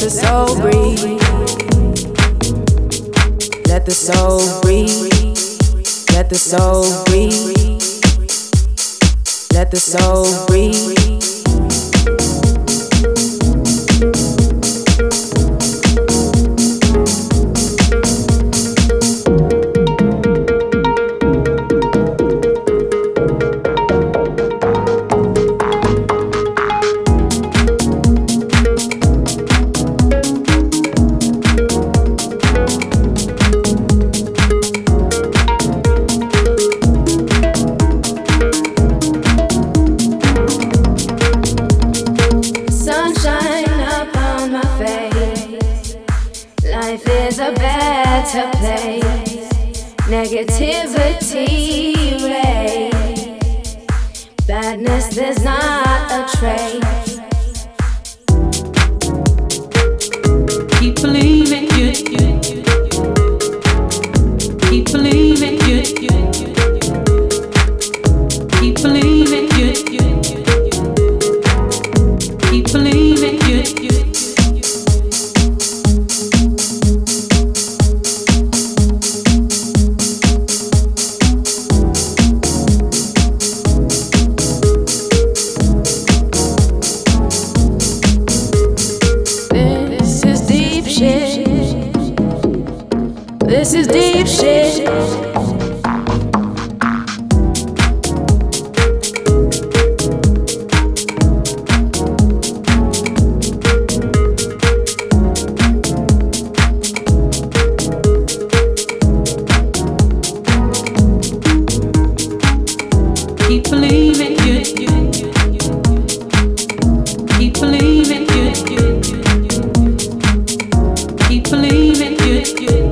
the soul breathe. Let the soul breathe. Let the soul breathe. Let the soul breathe. better place. Negativity ray. Badness, there's not a trace. Keep believing you. Keep believing you. Keep believing you. Keep believing you. This is deep shit. Keep believing you. Keep believing you. Keep believing you.